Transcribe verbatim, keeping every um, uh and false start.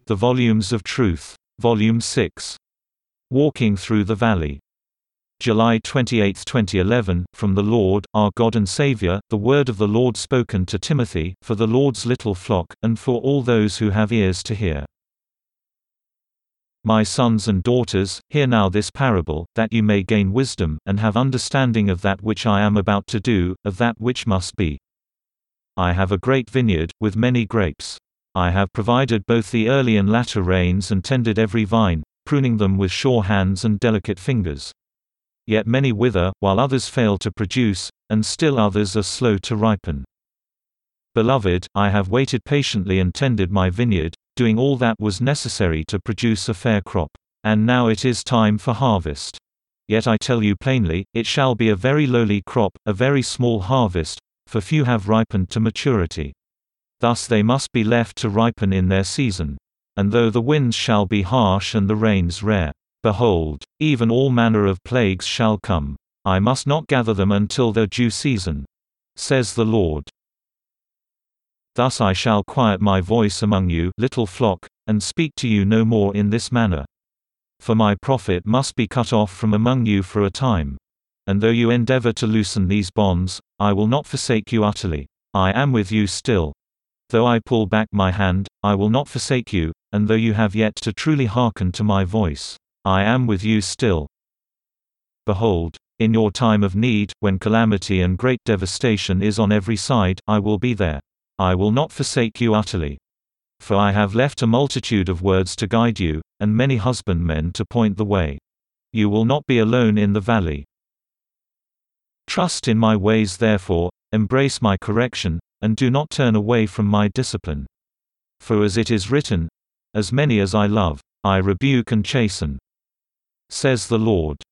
The Volumes of Truth. Volume six. Walking Through the Valley. July twenty-eighth, twenty eleven, from the Lord, our God and Savior, the word of the Lord spoken to Timothy, for the Lord's little flock, and for all those who have ears to hear. My sons and daughters, hear now this parable, that you may gain wisdom, and have understanding of that which I am about to do, of that which must be. I have a great vineyard, with many grapes. I have provided both the early and latter rains and tended every vine, pruning them with sure hands and delicate fingers. Yet many wither, while others fail to produce, and still others are slow to ripen. Beloved, I have waited patiently and tended my vineyard, doing all that was necessary to produce a fair crop. And now it is time for harvest. Yet I tell you plainly, it shall be a very lowly crop, a very small harvest, for few have ripened to maturity. Thus they must be left to ripen in their season. And though the winds shall be harsh and the rains rare, behold, even all manner of plagues shall come. I must not gather them until their due season, says the Lord. Thus I shall quiet my voice among you, little flock, and speak to you no more in this manner. For my prophet must be cut off from among you for a time. And though you endeavor to loosen these bonds, I will not forsake you utterly. I am with you still. Though I pull back my hand, I will not forsake you, and though you have yet to truly hearken to my voice, I am with you still. Behold, in your time of need, when calamity and great devastation is on every side, I will be there. I will not forsake you utterly. For I have left a multitude of words to guide you, and many husbandmen to point the way. You will not be alone in the valley. Trust in my ways therefore, embrace my correction, and do not turn away from my discipline. For as it is written, as many as I love, I rebuke and chasten, says the Lord.